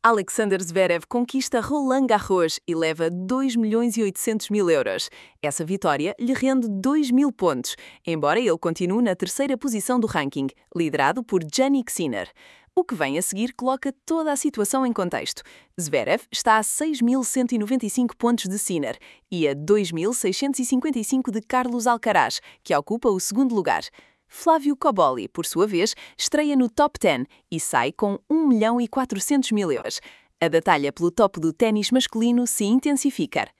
Alexander Zverev conquista Roland Garros e leva 2.800.000 euros. Essa vitória lhe rende 2.000 pontos, embora ele continue na terceira posição do ranking, liderado por Jannik Sinner. O que vem a seguir coloca toda a situação em contexto. Zverev está a 6.195 pontos de Sinner e a 2.655 de Carlos Alcaraz, que ocupa o segundo lugar. Flávio Cobolli, por sua vez, estreia no top 10 e sai com 1.400.000 euros. A batalha pelo topo do ténis masculino se intensifica.